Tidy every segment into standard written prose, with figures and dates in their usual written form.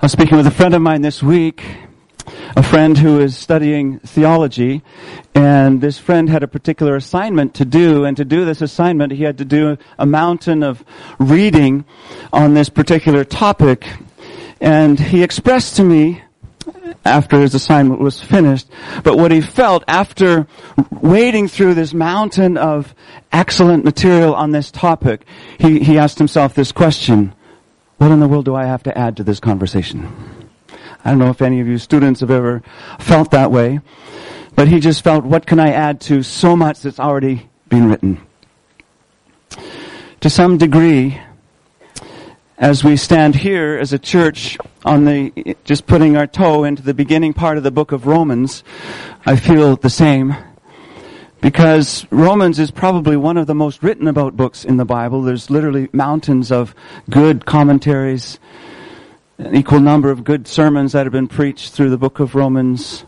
I was speaking with a friend of mine this week, a friend who is studying theology, and this friend had a particular assignment to do, and to do this assignment he had to do a mountain of reading on this particular topic. And he expressed to me, after his assignment was finished, but what he felt after wading through this mountain of excellent material on this topic, he asked himself this question: what in the world do I have to add to this conversation? I don't know if any of you students have ever felt that way, but he just felt, what can I add to so much that's already been written? To some degree, as we stand here as a church just putting our toe into the beginning part of the book of Romans, I feel the same. Because Romans is probably one of the most written about books in the Bible. There's literally mountains of good commentaries, an equal number of good sermons that have been preached through the book of Romans.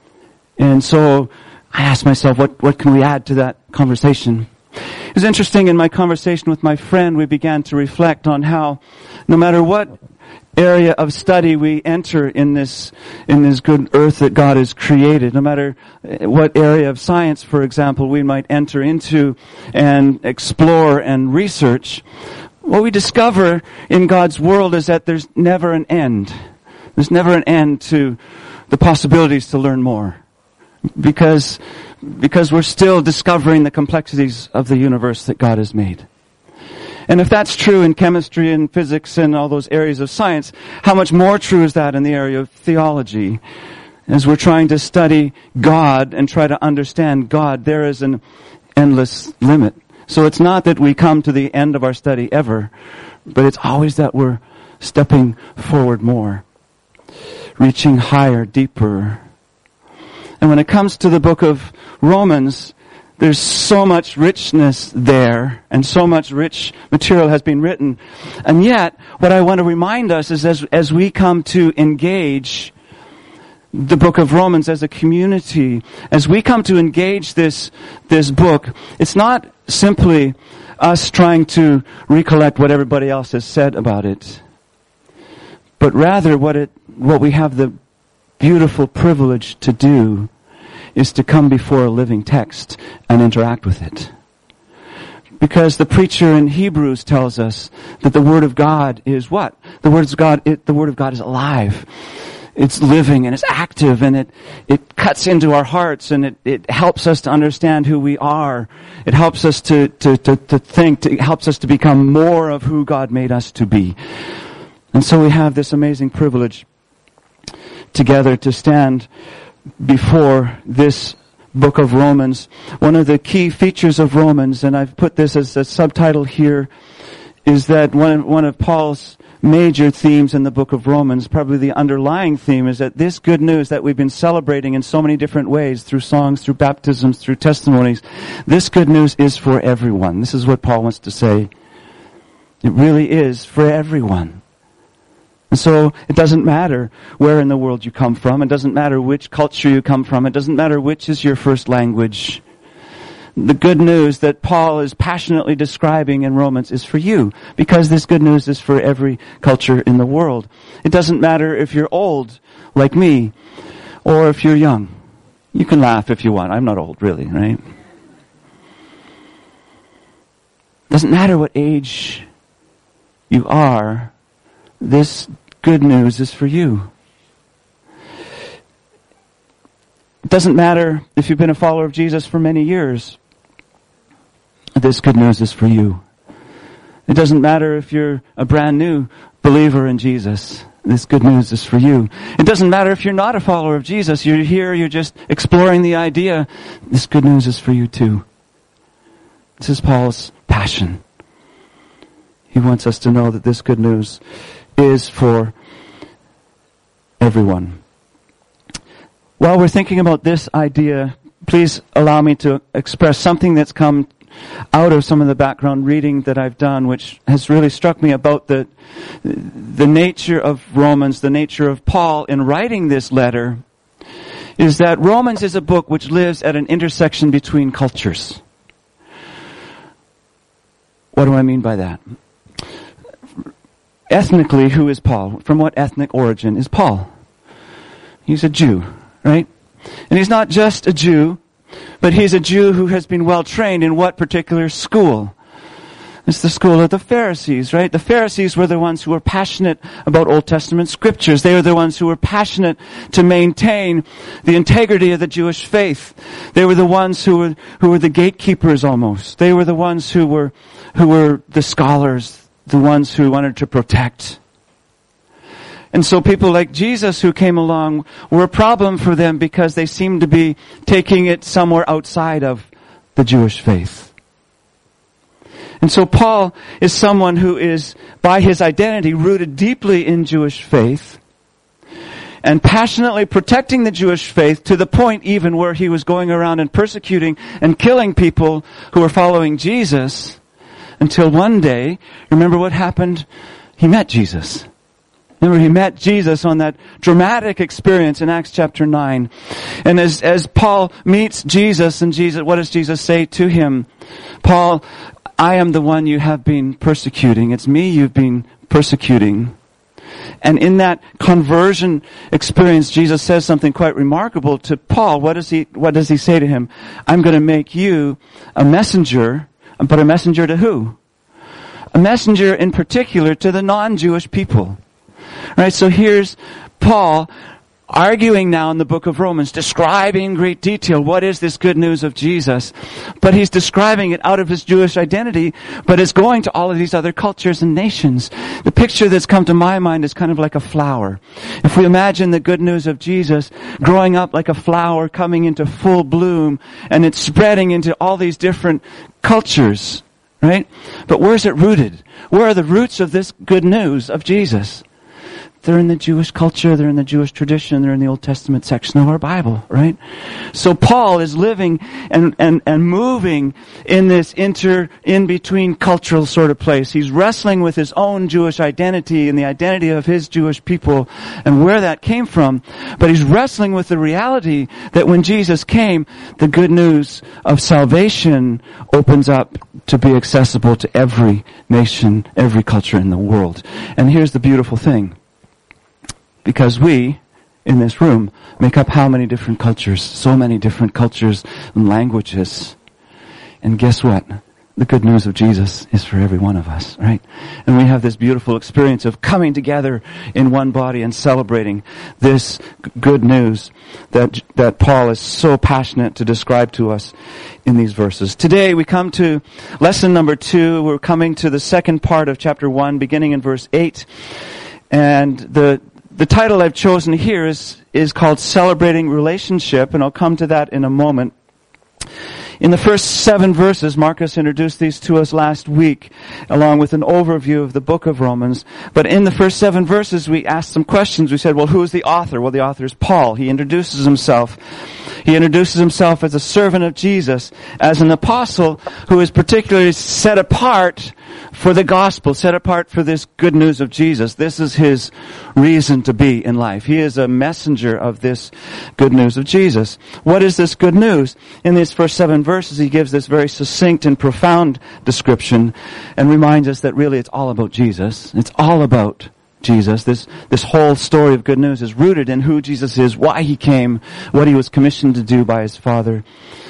And so I asked myself, what can we add to that conversation? It was interesting, in my conversation with my friend, we began to reflect on how no matter what area of study we enter in this good earth that God has created, no matter what area of science, for example, we might enter into and explore and research, what we discover in God's world is that there's never an end. There's never an end to the possibilities to learn more. Because we're still discovering the complexities of the universe that God has made. And if that's true in chemistry and physics and all those areas of science, how much more true is that in the area of theology? As we're trying to study God and try to understand God, there is an endless limit. So it's not that we come to the end of our study ever, but it's always that we're stepping forward more, reaching higher, deeper. And when it comes to the book of Romans, there's so much richness there, and so much rich material has been written. And yet, what I want to remind us is as we come to engage the book of Romans as a community, as we come to engage this book, it's not simply us trying to recollect what everybody else has said about it, but rather what we have the beautiful privilege to do is to come before a living text and interact with it. Because the preacher in Hebrews tells us that the Word of God is what? The Word of God is alive. It's living and it's active, and it cuts into our hearts, and it helps us to understand who we are. It helps us to think, it helps us to become more of who God made us to be. And so we have this amazing privilege together to stand before this book of Romans. One of the key features of Romans, and I've put this as a subtitle here, is that one of Paul's major themes in the book of Romans, probably the underlying theme, is that this good news that we've been celebrating in so many different ways, through songs, through baptisms, through testimonies, this good news is for everyone. This is what Paul wants to say. It really is for everyone. And so it doesn't matter where in the world you come from. It doesn't matter which culture you come from. It doesn't matter which is your first language. The good news that Paul is passionately describing in Romans is for you, because this good news is for every culture in the world. It doesn't matter if you're old, like me, or if you're young. You can laugh if you want. I'm not old, really, right? It doesn't matter what age you are. This good news is for you. It doesn't matter if you've been a follower of Jesus for many years. This good news is for you. It doesn't matter if you're a brand new believer in Jesus. This good news is for you. It doesn't matter if you're not a follower of Jesus. You're here, you're just exploring the idea. This good news is for you too. This is Paul's passion. He wants us to know that this good news is for everyone. While we're thinking about this idea, please allow me to express something that's come out of some of the background reading that I've done, which has really struck me about the nature of Romans, the nature of Paul in writing this letter, is that Romans is a book which lives at an intersection between cultures. What do I mean by that? ethnically, who is Paul? From what ethnic origin is Paul? He's a Jew, right? And he's not just a Jew, but he's a Jew who has been well trained in what particular school? It's the school of the Pharisees, right? The Pharisees were the ones who were passionate about Old Testament scriptures. They were the ones who were passionate to maintain the integrity of the Jewish faith. They were the ones who were the gatekeepers almost. They were the ones who were the scholars, the ones who wanted to protect. And so people like Jesus who came along were a problem for them because they seemed to be taking it somewhere outside of the Jewish faith. And so Paul is someone who is, by his identity, rooted deeply in Jewish faith and passionately protecting the Jewish faith to the point even where he was going around and persecuting and killing people who were following Jesus until one day, remember what happened? He met Jesus. Remember, he met Jesus on that dramatic experience in Acts chapter 9. And as Paul meets Jesus, and Jesus, what does Jesus say to him? Paul, I am the one you have been persecuting. It's me you've been persecuting. And in that conversion experience, Jesus says something quite remarkable to Paul. What does he say to him? I'm going to make you a messenger, but a messenger to who? A messenger in particular to the non-Jewish people. Right, so here's Paul arguing now in the book of Romans, describing in great detail what is this good news of Jesus. But he's describing it out of his Jewish identity, but it's going to all of these other cultures and nations. The picture that's come to my mind is kind of like a flower. If we imagine the good news of Jesus growing up like a flower, coming into full bloom, and it's spreading into all these different cultures, right? But where's it rooted? Where are the roots of this good news of Jesus? They're in the Jewish culture, they're in the Jewish tradition, they're in the Old Testament section of our Bible, right? So Paul is living and moving in this in-between cultural sort of place. He's wrestling with his own Jewish identity and the identity of his Jewish people and where that came from. But he's wrestling with the reality that when Jesus came, the good news of salvation opens up to be accessible to every nation, every culture in the world. And here's the beautiful thing. Because we, in this room, make up how many different cultures? So many different cultures and languages. And guess what? The good news of Jesus is for every one of us, right? And we have this beautiful experience of coming together in one body and celebrating this good news that Paul is so passionate to describe to us in these verses. Today we come to lesson number 2. We're coming to the second part of chapter 1, beginning in verse 8. And the title I've chosen here is called Celebrating Relationship, and I'll come to that in a moment. In the first 7 verses, Marcus introduced these to us last week, along with an overview of the book of Romans. But in the first 7 verses, we asked some questions. We said, well, who is the author? Well, the author is Paul. He introduces himself. He introduces himself as a servant of Jesus, as an apostle who is particularly set apart for the gospel, set apart for this good news of Jesus. This is his reason to be in life. He is a messenger of this good news of Jesus. What is this good news? In these first 7 verses, he gives this very succinct and profound description and reminds us that really it's all about Jesus. It's all about Jesus. This whole story of good news is rooted in who Jesus is, why he came, what he was commissioned to do by his Father.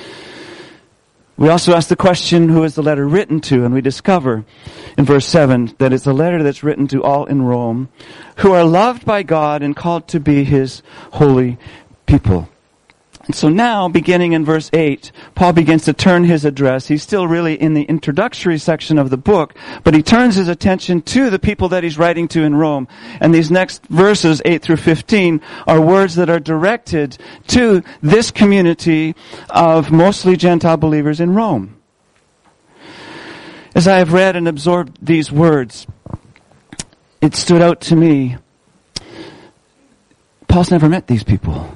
We also ask the question, who is the letter written to? And we discover in verse 7 that it's a letter that's written to all in Rome who are loved by God and called to be his holy people. And so now, beginning in verse 8, Paul begins to turn his address. He's still really in the introductory section of the book, but he turns his attention to the people that he's writing to in Rome. And these next verses, 8 through 15, are words that are directed to this community of mostly Gentile believers in Rome. As I have read and absorbed these words, it stood out to me, Paul's never met these people.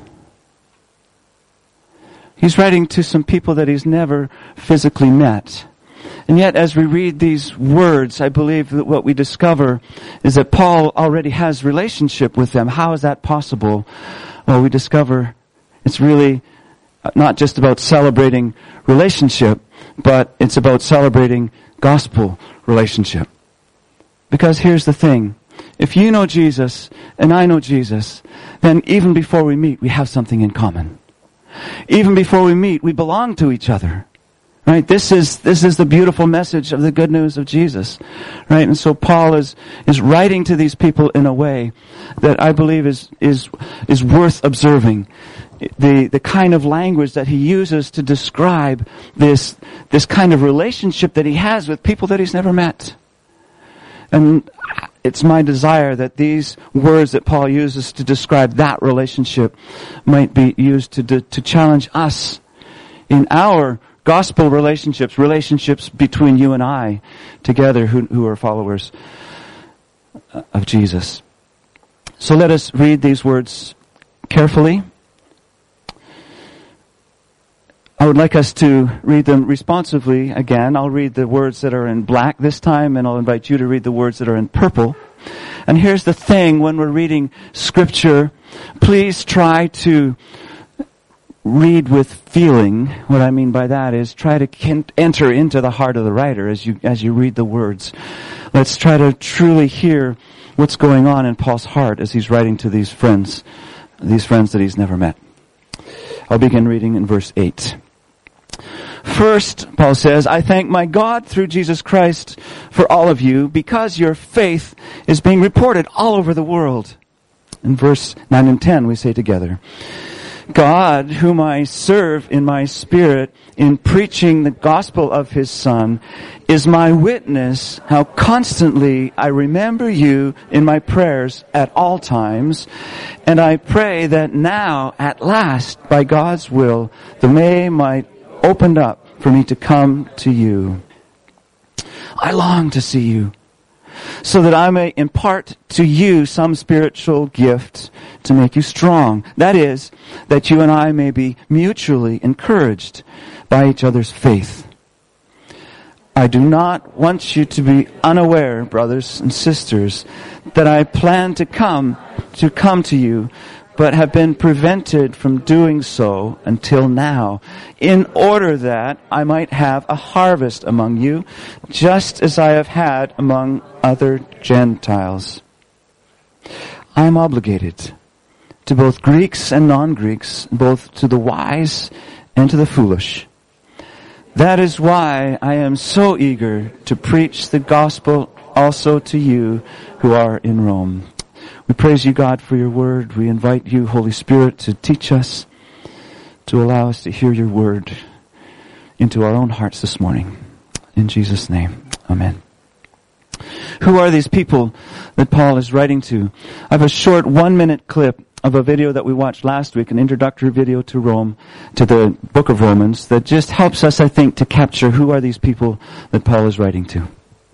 He's writing to some people that he's never physically met. And yet, as we read these words, I believe that what we discover is that Paul already has relationship with them. How is that possible? Well, we discover it's really not just about celebrating relationship, but it's about celebrating gospel relationship. Because here's the thing. If you know Jesus and I know Jesus, then even before we meet, we have something in common. Even before we meet, we belong to each other. Right? This is the beautiful message of the good news of Jesus. Right? And so Paul is writing to these people in a way that I believe is worth observing. The kind of language that he uses to describe this kind of relationship that he has with people that he's never met. And it's my desire that these words that Paul uses to describe that relationship might be used to challenge us in our gospel relationships between you and I together who are followers of Jesus. So let us read these words carefully. I would like us to read them responsively again. I'll read the words that are in black this time, and I'll invite you to read the words that are in purple. And here's the thing, when we're reading Scripture, please try to read with feeling. What I mean by that is try to enter into the heart of the writer as you read the words. Let's try to truly hear what's going on in Paul's heart as he's writing to these friends that he's never met. I'll begin reading in verse 8. First, Paul says, I thank my God through Jesus Christ for all of you, because your faith is being reported all over the world. In verse 9 and 10 we say together, God, whom I serve in my spirit in preaching the gospel of his Son, is my witness how constantly I remember you in my prayers at all times, and I pray that now, at last, by God's will, the way might opened up for me to come to you. I long to see you, so that I may impart to you some spiritual gift to make you strong. That is, that you and I may be mutually encouraged by each other's faith. I do not want you to be unaware, brothers and sisters, that I plan to come to you, but have been prevented from doing so until now, in order that I might have a harvest among you, just as I have had among other Gentiles. I am obligated to both Greeks and non-Greeks, both to the wise and to the foolish. That is why I am so eager to preach the gospel also to you who are in Rome. We praise you, God, for your word. We invite you, Holy Spirit, to teach us, to allow us to hear your word into our own hearts this morning. In Jesus' name, amen. Who are these people that Paul is writing to? I have a short 1-minute clip of a video that we watched last week, an introductory video to the book of Romans, that just helps us, I think, to capture who are these people that Paul is writing to.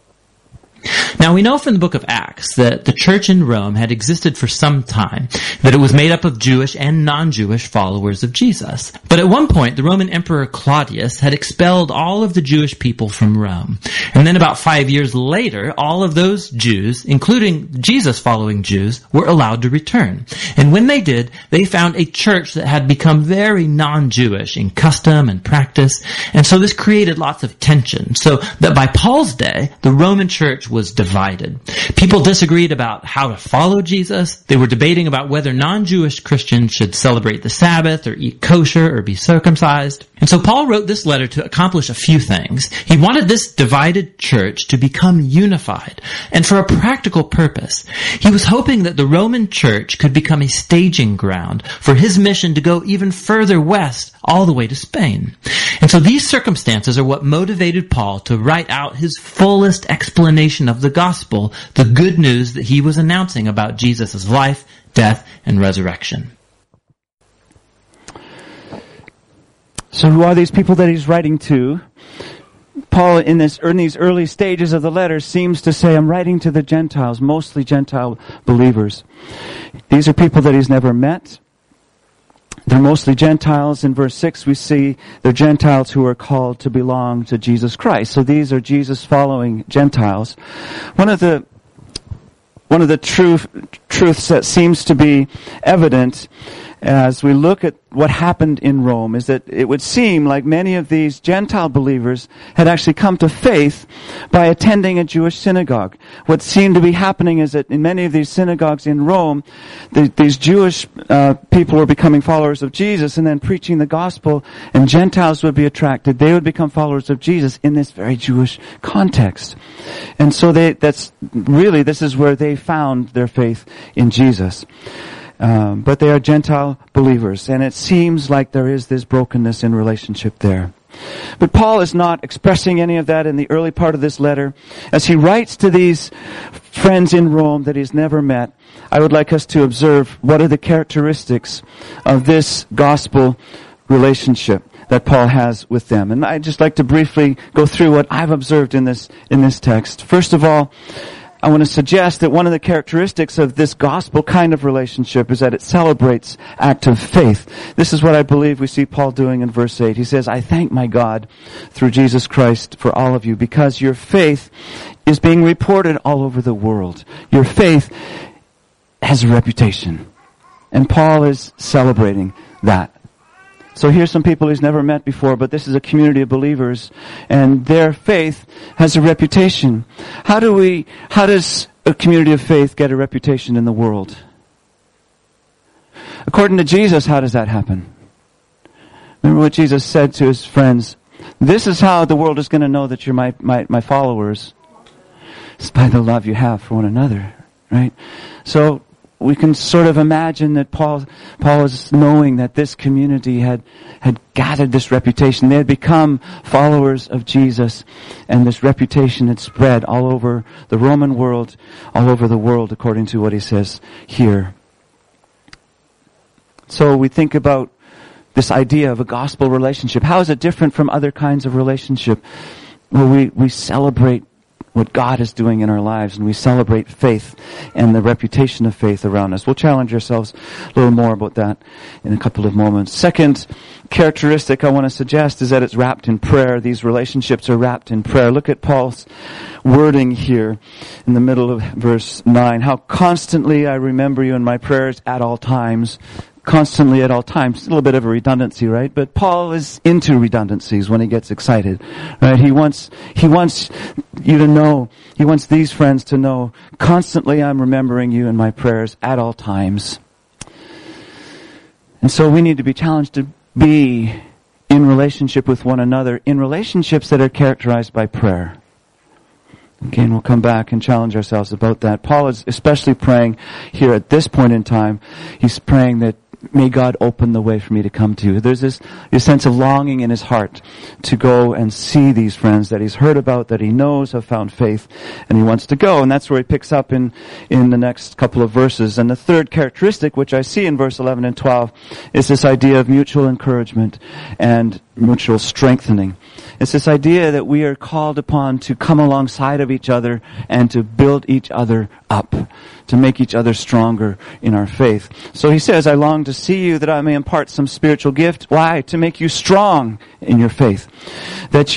Now, we know from the book of Acts that the church in Rome had existed for some time, that it was made up of Jewish and non-Jewish followers of Jesus. But at one point, the Roman Emperor Claudius had expelled all of the Jewish people from Rome. And then about 5 years later, all of those Jews, including Jesus-following Jews, were allowed to return. And when they did, they found a church that had become very non-Jewish in custom and practice. And so this created lots of tension. So that by Paul's day, the Roman church was divided. People disagreed about how to follow Jesus. They were debating about whether non-Jewish Christians should celebrate the Sabbath or eat kosher or be circumcised. And so Paul wrote this letter to accomplish a few things. He wanted this divided church to become unified. And for a practical purpose, he was hoping that the Roman church could become a staging ground for his mission to go even further west, all the way to Spain. And so these circumstances are what motivated Paul to write out his fullest explanation of the gospel, the good news that he was announcing about Jesus' life, death, and resurrection. So who are these people that he's writing to? Paul, in these early stages of the letter, seems to say, I'm writing to the Gentiles, mostly Gentile believers. These are people that he's never met. They're mostly Gentiles. In verse 6, we see they're Gentiles who are called to belong to Jesus Christ. So these are Jesus-following Gentiles. One of the truths that seems to be evident as we look at what happened in Rome is that it would seem like many of these Gentile believers had actually come to faith by attending a Jewish synagogue. What seemed to be happening is that in many of these synagogues in Rome, these Jewish people were becoming followers of Jesus and then preaching the gospel, and Gentiles would be attracted. They would become followers of Jesus in this very Jewish context. And so this is where they found their faith in Jesus. But they are Gentile believers, and it seems like there is this brokenness in relationship there. But Paul is not expressing any of that in the early part of this letter. As he writes to these friends in Rome that he's never met, I would like us to observe what are the characteristics of this gospel relationship that Paul has with them. And I'd just like to briefly go through what I've observed in this text. First of all, I want to suggest that one of the characteristics of this gospel kind of relationship is that it celebrates active faith. This is what I believe we see Paul doing in verse 8. He says, I thank my God through Jesus Christ for all of you, because your faith is being reported all over the world. Your faith has a reputation. And Paul is celebrating that. So here's some people he's never met before, but this is a community of believers, and their faith has a reputation. How does a community of faith get a reputation in the world? According to Jesus, how does that happen? Remember what Jesus said to his friends? This is how the world is going to know that you're my followers. It's by the love you have for one another, right? So we can sort of imagine that Paul is knowing that this community had gathered this reputation. They had become followers of Jesus, and this reputation had spread all over the Roman world, all over the world, according to what he says here. So we think about this idea of a gospel relationship. How is it different from other kinds of relationship? Well, we celebrate what God is doing in our lives, and we celebrate faith and the reputation of faith around us. We'll challenge ourselves a little more about that in a couple of moments. Second characteristic I want to suggest is that it's wrapped in prayer. These relationships are wrapped in prayer. Look at Paul's wording here in the middle of verse 9. How constantly I remember you in my prayers at all times. Constantly at all times. A little bit of a redundancy, right? But Paul is into redundancies when he gets excited, right? He wants you to know, he wants these friends to know, constantly I'm remembering you in my prayers at all times. And so we need to be challenged to be in relationship with one another, in relationships that are characterized by prayer. Again, we'll come back and challenge ourselves about that. Paul is especially praying here at this point in time. He's praying that may God open the way for me to come to you. There's this sense of longing in his heart to go and see these friends that he's heard about, that he knows have found faith, and he wants to go. And that's where he picks up in the next couple of verses. And the third characteristic, which I see in verse 11 and 12, is this idea of mutual encouragement and mutual strengthening. It's this idea that we are called upon to come alongside of each other and to build each other up, to make each other stronger in our faith. So he says, I long to see you that I may impart some spiritual gift. Why? To make you strong in your faith. But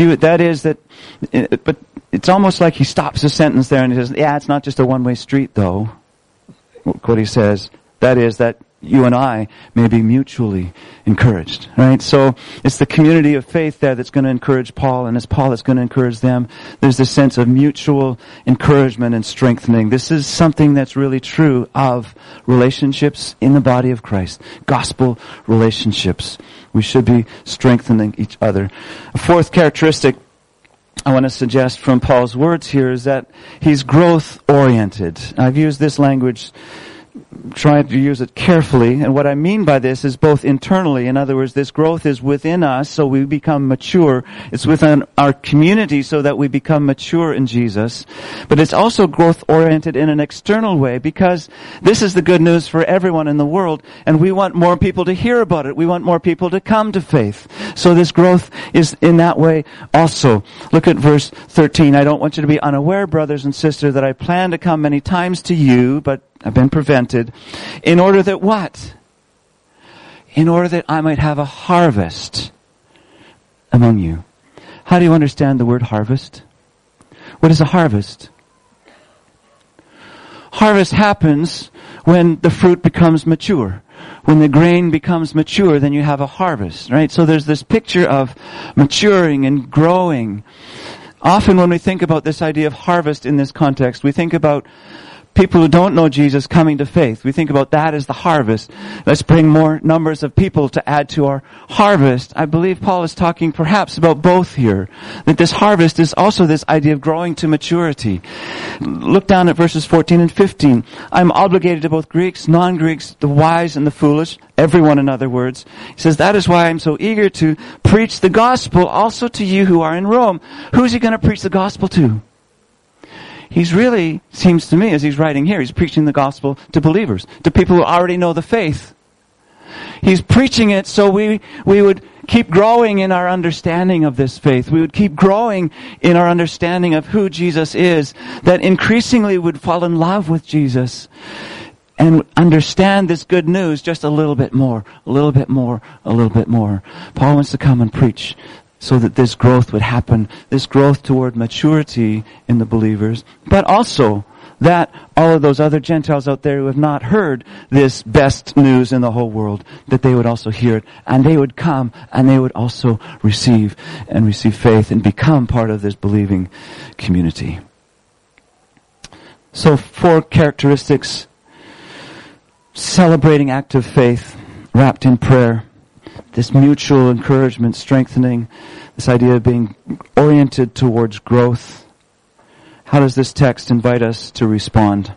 it's almost like he stops a sentence there and he says, yeah, it's not just a one-way street though. What he says, that is that you and I may be mutually encouraged, right? So it's the community of faith there that's going to encourage Paul, and it's Paul that's going to encourage them. There's this sense of mutual encouragement and strengthening. This is something that's really true of relationships in the body of Christ. Gospel relationships. We should be strengthening each other. A fourth characteristic I want to suggest from Paul's words here is that he's growth-oriented. I've used this language, try to use it carefully. And what I mean by this is both internally. In other words, this growth is within us so we become mature. It's within our community so that we become mature in Jesus. But it's also growth-oriented in an external way because this is the good news for everyone in the world. And we want more people to hear about it. We want more people to come to faith. So this growth is in that way also. Look at verse 13. I don't want you to be unaware, brothers and sisters, that I plan to come many times to you, but I've been prevented, in order that what? In order that I might have a harvest among you. How do you understand the word harvest? What is a harvest? Harvest happens when the fruit becomes mature. When the grain becomes mature, then you have a harvest, right? So there's this picture of maturing and growing. Often when we think about this idea of harvest in this context, we think about people who don't know Jesus coming to faith. We think about that as the harvest. Let's bring more numbers of people to add to our harvest. I believe Paul is talking perhaps about both here. That this harvest is also this idea of growing to maturity. Look down at verses 14 and 15. I'm obligated to both Greeks, non-Greeks, the wise and the foolish, everyone in other words. He says, that is why I'm so eager to preach the gospel also to you who are in Rome. Who's he going to preach the gospel to? He's really, seems to me, as he's writing here, he's preaching the gospel to believers, to people who already know the faith. He's preaching it so we would keep growing in our understanding of this faith. We would keep growing in our understanding of who Jesus is, that increasingly would fall in love with Jesus and understand this good news just a little bit more, a little bit more, a little bit more. Paul wants to come and preach so that this growth would happen, this growth toward maturity in the believers, but also that all of those other Gentiles out there who have not heard this best news in the whole world, that they would also hear it, and they would come, and they would also receive faith and become part of this believing community. So 4 characteristics: celebrating active faith wrapped in prayer, this mutual encouragement, strengthening, this idea of being oriented towards growth. How does this text invite us to respond?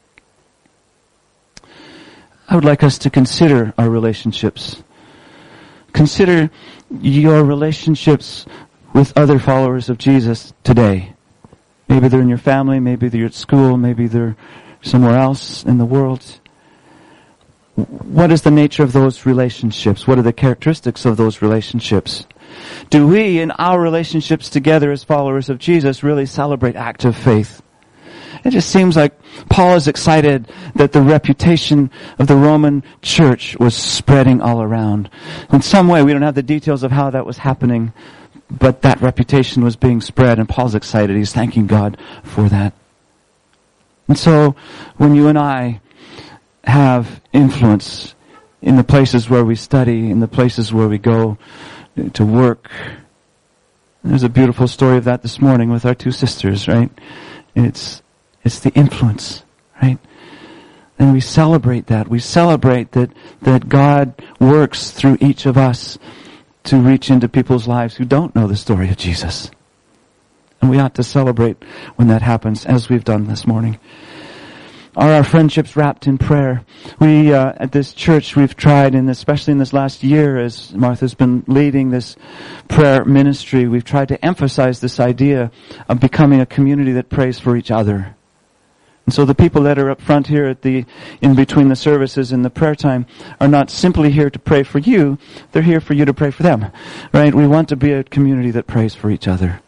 I would like us to consider our relationships. Consider your relationships with other followers of Jesus today. Maybe they're in your family, maybe they're at school, maybe they're somewhere else in the world. What is the nature of those relationships? What are the characteristics of those relationships? Do we, in our relationships together as followers of Jesus, really celebrate active faith? It just seems like Paul is excited that the reputation of the Roman church was spreading all around. In some way, we don't have the details of how that was happening, but that reputation was being spread, and Paul's excited. He's thanking God for that. And so, when you and I have influence in the places where we study, in the places where we go to work. There's a beautiful story of that this morning with our 2 sisters, right? It's the influence, right? And we celebrate that. We celebrate that God works through each of us to reach into people's lives who don't know the story of Jesus. And we ought to celebrate when that happens, as we've done this morning. Are our friendships wrapped in prayer? We, at this church, we've tried, and especially in this last year, as Martha's been leading this prayer ministry, we've tried to emphasize this idea of becoming a community that prays for each other. And so the people that are up front here in between the services and the prayer time are not simply here to pray for you, they're here for you to pray for them. Right? We want to be a community that prays for each other.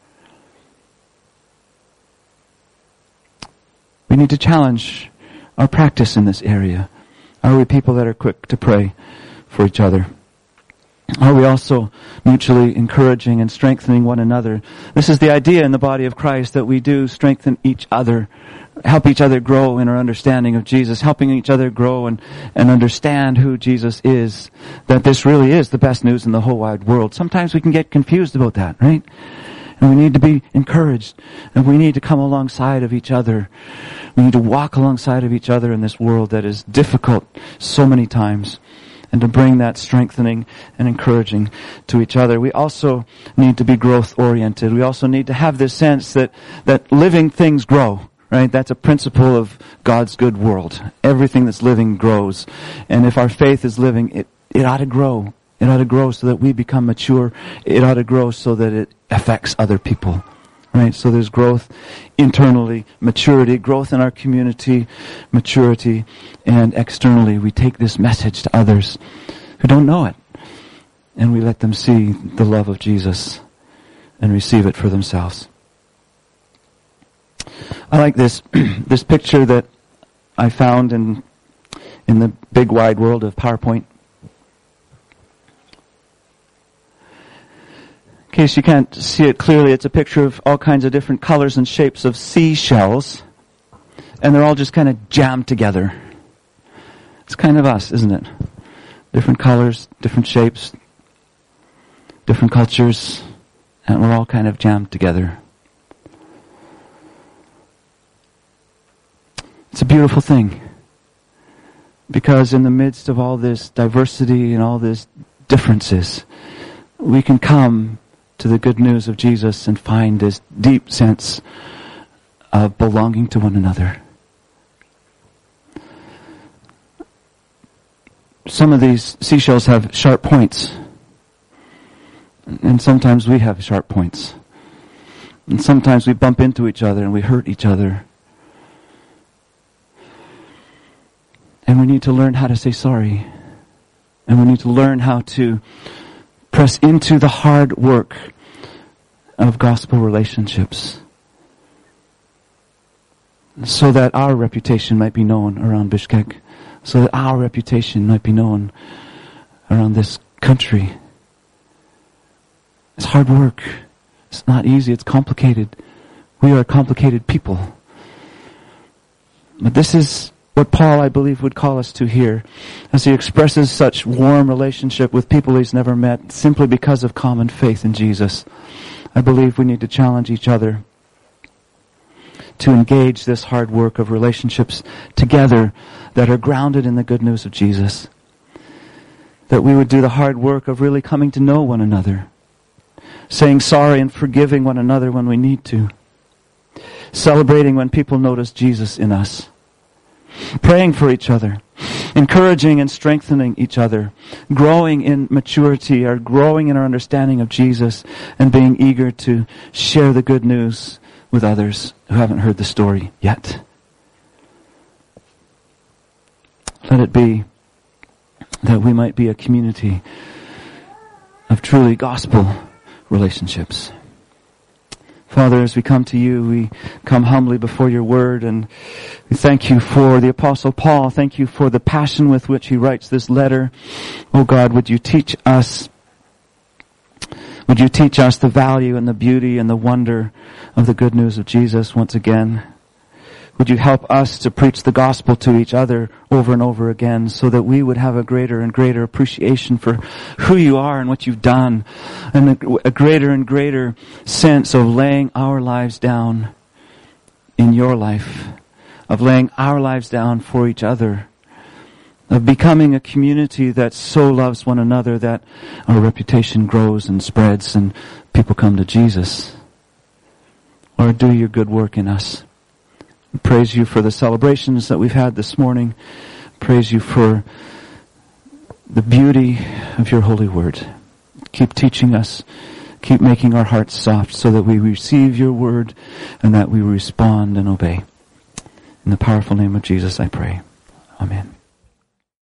We need to challenge our practice in this area. Are we people that are quick to pray for each other? Are we also mutually encouraging and strengthening one another? This is the idea in the body of Christ, that we do strengthen each other, help each other grow in our understanding of Jesus, helping each other grow and understand who Jesus is, that this really is the best news in the whole wide world. Sometimes we can get confused about that, right? And we need to be encouraged, and we need to come alongside of each other. We need to walk alongside of each other in this world that is difficult so many times, and to bring that strengthening and encouraging to each other. We also need to be growth-oriented. We also need to have this sense that living things grow, right? That's a principle of God's good world. Everything that's living grows. And if our faith is living, it ought to grow. It ought to grow so that we become mature. It ought to grow so that it affects other people. Right? So there's growth internally, maturity, growth in our community, maturity, and externally we take this message to others who don't know it, and we let them see the love of Jesus and receive it for themselves. I like this this picture that I found in the big wide world of PowerPoint. In case you can't see it clearly, it's a picture of all kinds of different colors and shapes of seashells, and they're all just kind of jammed together. It's kind of us, isn't it? Different colors, different shapes, different cultures, and we're all kind of jammed together. It's a beautiful thing, because in the midst of all this diversity and all these differences, we can come to the good news of Jesus and find this deep sense of belonging to one another. Some of these seashells have sharp points, and sometimes we have sharp points. And sometimes we bump into each other and we hurt each other. And we need to learn how to say sorry. And we need to learn how to press into the hard work of gospel relationships, so that our reputation might be known around Bishkek, so that our reputation might be known around this country. It's hard work. It's not easy. It's complicated. We are complicated people. But this is what Paul, I believe, would call us to here, as he expresses such warm relationship with people he's never met, simply because of common faith in Jesus. I believe we need to challenge each other to engage this hard work of relationships together that are grounded in the good news of Jesus. That we would do the hard work of really coming to know one another, saying sorry and forgiving one another when we need to, celebrating when people notice Jesus in us, praying for each other, encouraging and strengthening each other, growing in maturity, or growing in our understanding of Jesus, and being eager to share the good news with others who haven't heard the story yet. Let it be that we might be a community of truly gospel relationships. Father, as we come to you, we come humbly before your word, and we thank you for the Apostle Paul. Thank you for the passion with which he writes this letter. Oh God, would you teach us the value and the beauty and the wonder of the good news of Jesus once again? Would you help us to preach the gospel to each other over and over again, so that we would have a greater and greater appreciation for who you are and what you've done, and a greater and greater sense of laying our lives down in your life, of laying our lives down for each other, of becoming a community that so loves one another that our reputation grows and spreads and people come to Jesus. Lord, do your good work in us. We praise you for the celebrations that we've had this morning. Praise you for the beauty of your holy word. Keep teaching us. Keep making our hearts soft so that we receive your word and that we respond and obey. In the powerful name of Jesus, I pray.